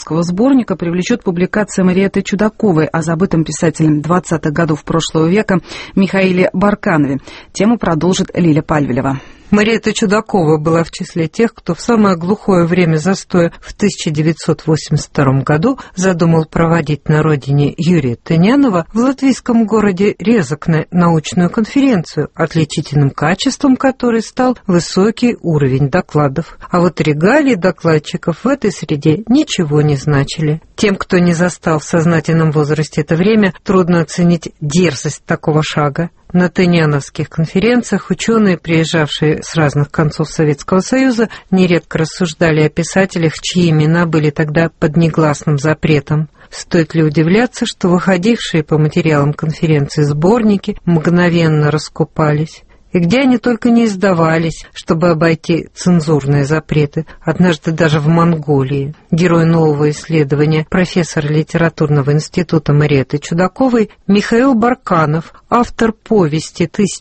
тыняновского сборника привлечет публикация Мариэтты Чудаковой о забытом писателе 20-х годов прошлого века Михаиле Барканове. Тему продолжит Лиля Пальвелева. Мариэтта Чудакова была в числе тех, кто в самое глухое время застоя в 1982 году задумал проводить на родине Юрия Тынянова в латвийском городе Резекне научную конференцию, отличительным качеством которой стал высокий уровень докладов. А вот регалии докладчиков в этой среде ничего не значили. Тем, кто не застал в сознательном возрасте это время, трудно оценить дерзость такого шага. На тыняновских конференциях ученые, приезжавшие с разных концов Советского Союза, нередко рассуждали о писателях, чьи имена были тогда под негласным запретом. Стоит ли удивляться, что выходившие по материалам конференции сборники мгновенно раскупались? И где они только не издавались, чтобы обойти цензурные запреты, однажды даже в Монголии. Герой нового исследования, профессор литературного института Мариэтты Чудаковой Михаил Барканов, автор повести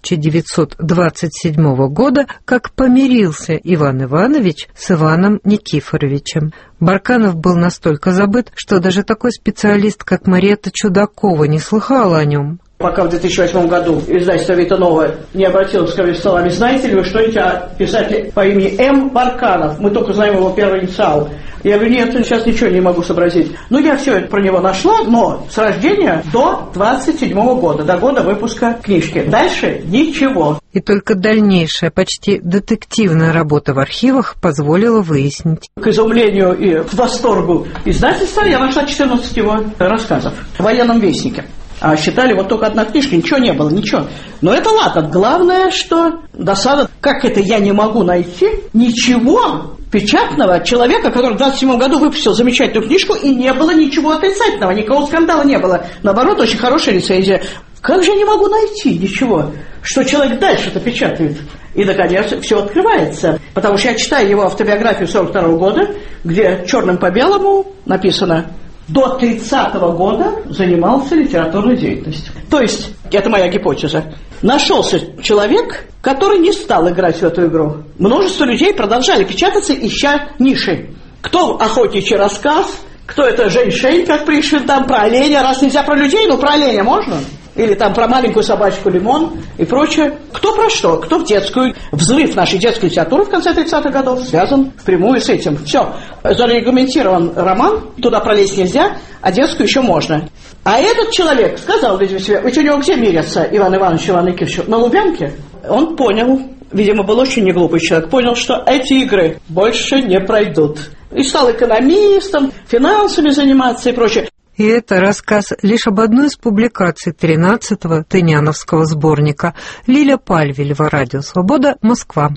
1927 года «Как помирился Иван Иванович с Иваном Никифоровичем». Барканов был настолько забыт, что даже такой специалист, как Мариэтта Чудакова, не слыхал о нем. Пока в 2008 году издательство «Вита Нова» не обратилось ко мне словами: знаете ли вы что-нибудь о писателе по имени М. Барканов? Мы только знаем его первый инициал. Я говорю: нет, сейчас ничего не могу сообразить. Ну, я все это про него нашла, но с рождения до 27 года, до года выпуска книжки. Дальше ничего. И только дальнейшая, почти детективная работа в архивах позволила выяснить. К изумлению и к восторгу издательства я нашла 14 его рассказов в «Военном вестнике». А считали, вот только одна книжка, ничего не было, ничего. Но это ладно. Главное, что досада, как это я не могу найти ничего печатного человека, который в 27 году выпустил замечательную книжку, и не было ничего отрицательного, никакого скандала не было. Наоборот, очень хорошая рецензия. Как же я не могу найти ничего, что человек дальше это печатает? И, наконец, все открывается. Потому что я читаю его автобиографию 1942 года, где черным по белому написано: до 30-го года занимался литературной деятельностью. То есть, это моя гипотеза, нашелся человек, который не стал играть в эту игру. Множество людей продолжали печататься, ища ниши. Кто охотничий рассказ, кто это Жень-Шень, как Пришвин, там про оленя, раз нельзя про людей, но про оленя можно. Или там про маленькую собачку Лимон и прочее. Кто про что, кто в детскую. Взрыв нашей детской литературы в конце 30-х годов связан впрямую с этим. Все. Зарегламентирован роман, туда пролезть нельзя, а детскую еще можно. А этот человек сказал, видимо, себе: ведь у него где мирятся Иван Иванович и Иван Никифорович? На Лубянке? Он понял, видимо, был очень неглупый человек, понял, что эти игры больше не пройдут. И стал экономистом, финансами заниматься и прочее. И это рассказ лишь об одной из публикаций 13-го тыняновского сборника. Лиля Пальвелева, Радио Свобода, Москва.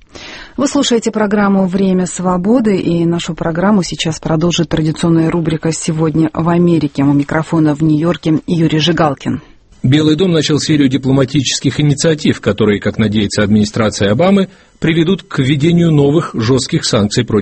Вы слушаете программу «Время свободы», и нашу программу сейчас продолжит традиционная рубрика «Сегодня в Америке». У микрофона в Нью-Йорке Юрий Жигалкин. Белый дом начал серию дипломатических инициатив, которые, как надеется администрация Обамы, приведут к введению новых жестких санкций против